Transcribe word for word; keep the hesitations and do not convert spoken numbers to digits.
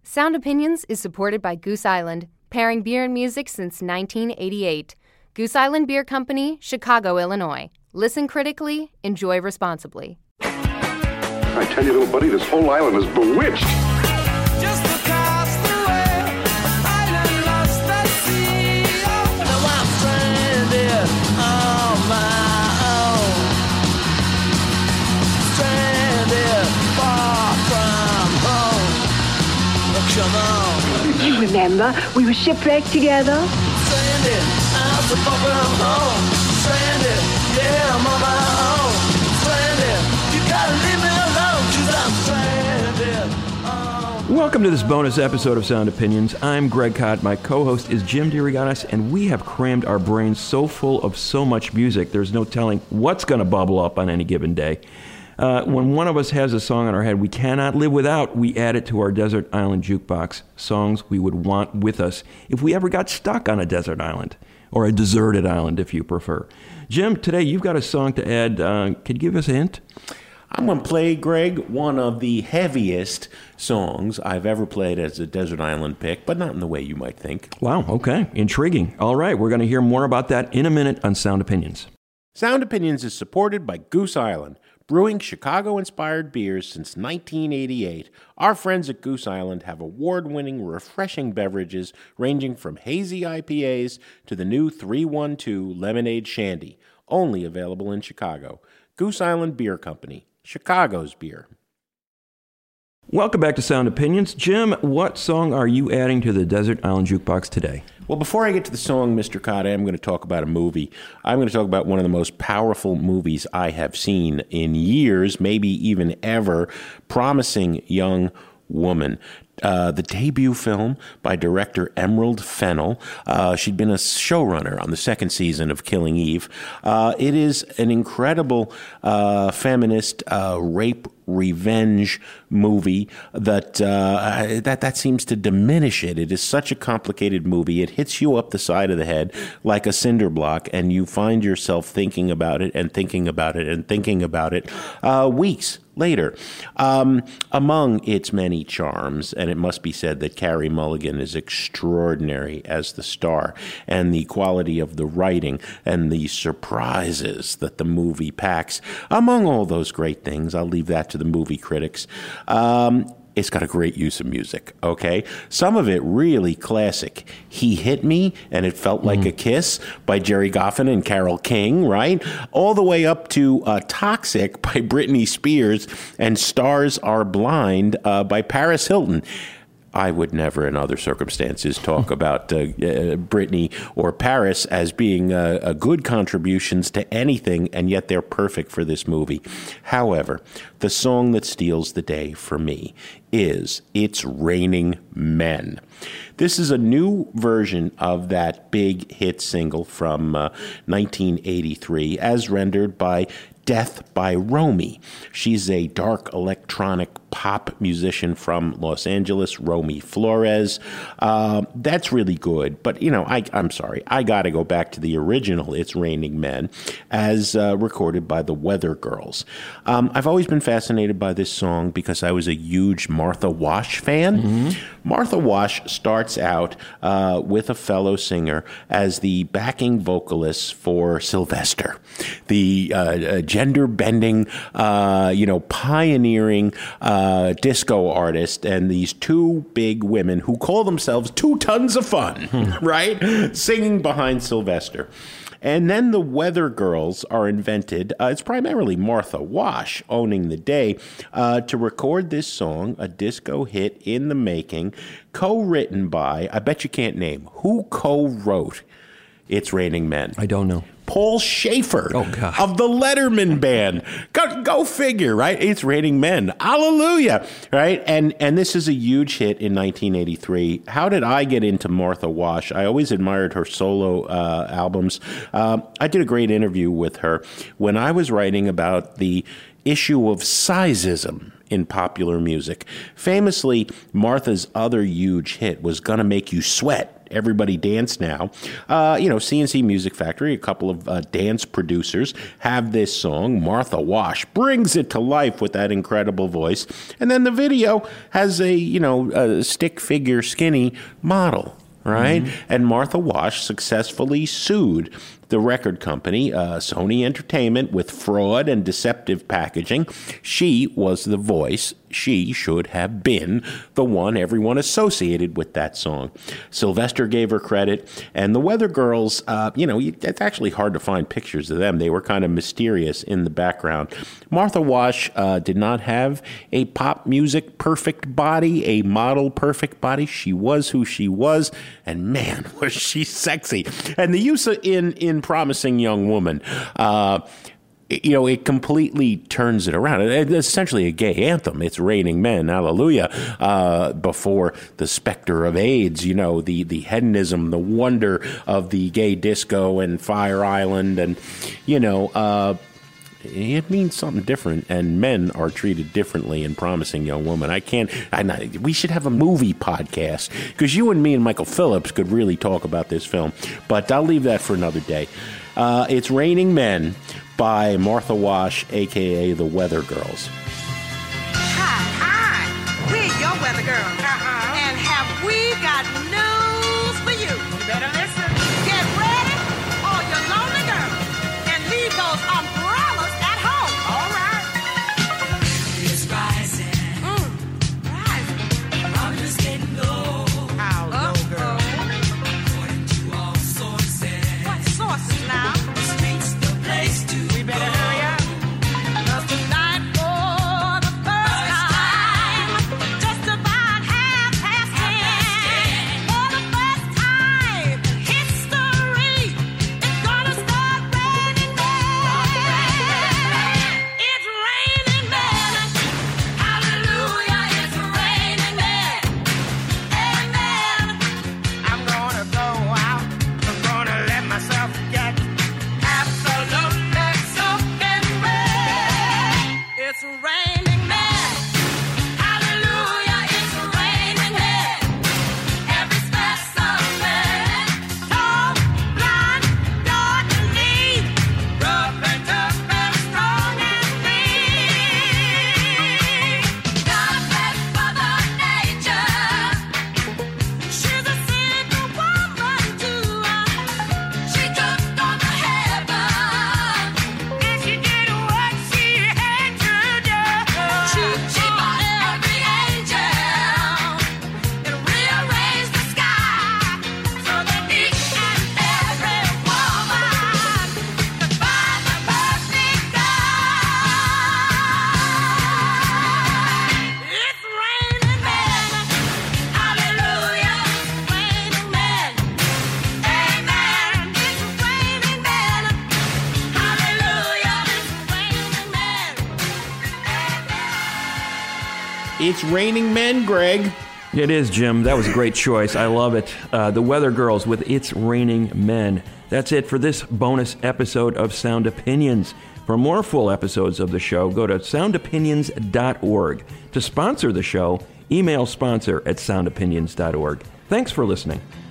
Sound Opinions is supported by Goose Island, pairing beer and music since nineteen eighty-eight. Goose Island Beer Company, Chicago, Illinois. Listen critically, enjoy responsibly. I tell you, little buddy, this whole island is bewitched. Just across the way, island lost at sea. Oh, now I'm stranded on my own. Stranded far from home. Oh, come on. You remember, we were shipwrecked together. Stranded, I'm so far from home. Stranded, yeah, I'm on my own. Stranded, you gotta leave me alone, 'cause I'm stranded. Oh. Welcome to this bonus episode of Sound Opinions. I'm Greg Kot. My co-host is Jim DeRogatis, and we have crammed our brains so full of so much music, there's no telling what's going to bubble up on any given day. Uh, when one of us has a song in our head we cannot live without, we add it to our desert island jukebox. Songs we would want with us if we ever got stuck on a desert island, or a deserted island if you prefer. Jim, today you've got a song to add. Uh, can you give us a hint? I'm going to play, Greg, one of the heaviest songs I've ever played as a desert island pick, but not in the way you might think. Wow, okay. Intriguing. All right, we're going to hear more about that in a minute on Sound Opinions. Sound Opinions is supported by Goose Island, brewing Chicago-inspired beers since nineteen eighty-eight. Our friends at Goose Island have award-winning, refreshing beverages ranging from hazy I P As to the new three one two Lemonade Shandy, only available in Chicago. Goose Island Beer Company, Chicago's beer. Welcome back to Sound Opinions. Jim, what song are you adding to the Desert Island Jukebox today? Well, before I get to the song, Mister Cotta, I'm going to talk about a movie. I'm going to talk about one of the most powerful movies I have seen in years, maybe even ever. Promising Young Woman. Uh, the debut film by director Emerald Fennell. Uh, she'd been a showrunner on the second season of Killing Eve. Uh, it is an incredible uh, feminist uh, rape revenge movie that uh, that that seems to diminish it. It is such a complicated movie. It hits you up the side of the head like a cinder block, and you find yourself thinking about it and thinking about it and thinking about it uh, weeks later. Um, among its many charms, and it must be said that Carey Mulligan is extraordinary as the star, and the quality of the writing and the surprises that the movie packs. Among all those great things, I'll leave that to the movie critics. Um, It's got a great use of music, okay? Some of it really classic. He Hit Me, and It Felt Like mm. a Kiss by Jerry Goffin and Carole King, right? All the way up to uh, Toxic by Britney Spears and Stars Are Blind uh, by Paris Hilton. I would never in other circumstances talk about uh, uh, Britney or Paris as being uh, uh, good contributions to anything, and yet they're perfect for this movie. However, the song that steals the day for me is It's Raining Men. This is a new version of that big hit single from uh, nineteen eighty-three, as rendered by Death by Romy. She's a dark electronic pop musician from Los Angeles, Romy Flores. Uh, that's really good, but, you know, I, I'm sorry. I got to go back to the original It's Raining Men, as uh, recorded by the Weather Girls. Um, I've always been fascinated by this song because I was a huge Martha Wash fan. Mm-hmm. Martha Wash starts out uh, with a fellow singer as the backing vocalist for Sylvester, the uh, uh, gender-bending, uh, you know, pioneering uh, disco artist, and these two big women who call themselves Two Tons of Fun, hmm. right? Singing behind Sylvester. And then the Weather Girls are invented. Uh, it's primarily Martha Wash owning the day uh, to record this song, a disco hit in the making, co-written by, I bet you can't name, who co-wrote It's Raining Men? I don't know. Paul Schaefer oh, God. of the Letterman Band. Go, go figure, right? It's Raining Men. Hallelujah, right? And and this is a huge hit in nineteen eighty-three. How did I get into Martha Wash? I always admired her solo uh, albums. Um, I did a great interview with her when I was writing about the issue of sizeism in popular music. Famously, Martha's other huge hit was Gonna Make You Sweat. Everybody Dance Now. Uh, you know, C N C Music Factory, a couple of uh, dance producers, have this song. Martha Wash brings it to life with that incredible voice. And then the video has a, you know, a stick figure skinny model, right? Mm-hmm. And Martha Wash successfully sued the record company, uh, Sony Entertainment, with fraud and deceptive packaging. She was the voice. She should have been the one everyone associated with that song. Sylvester gave her credit, and the Weather Girls, uh, you know, it's actually hard to find pictures of them. They were kind of mysterious in the background. Martha Wash uh, did not have a pop music perfect body, a model perfect body. She was who she was, and man, was she sexy. And the use of in in Promising Young Woman, uh, you know, it completely turns it around. It's essentially a gay anthem. It's Raining Men, hallelujah, uh, before the specter of AIDS, you know, the, the hedonism, the wonder of the gay disco and Fire Island. And, you know, uh, it means something different, and men are treated differently in Promising Young Woman. I can't, I, we should have a movie podcast, because you and me and Michael Phillips could really talk about this film, but I'll leave that for another day. Uh, it's Raining Men by Martha Wash, a k a the Weather Girls. Hi, hi, we're your Weather Girls, uh-huh. And have we got news for you? You better listen. Get ready, all your lonely girls, and leave those umbrellas at home. All right. It's rising. Mm, rising. Problems getting low. How low, girl? According to all sources. What sources now? The streets, the place to we better go. Hurry up. 'Cause tonight for the first time, just about half past ten, for the first time in history, it's gonna start raining men. It's raining men. Hallelujah, it's raining men. Amen. I'm gonna go out. I'm gonna let myself get absolutely soaking wet. It's raining men. Hallelujah, it's raining men. Every specimen, tall, blind, dark and neat, rough and tough and strong and mean. God bless Mother Nature. She's a single woman too. She took on the heaven, and she did what she had to do. She, she bought every angel and rearranged the sky so that each and every woman could find the perfect guy. It's raining men. Hallelujah, it's raining men. Amen. It's raining men. Hallelujah, it's raining men. It's Raining Men, Greg. It is, Jim. That was a great choice. I love it. Uh, the Weather Girls with It's Raining Men. That's it for this bonus episode of Sound Opinions. For more full episodes of the show, go to sound opinions dot org. To sponsor the show, email sponsor at sound opinions dot org. Thanks for listening.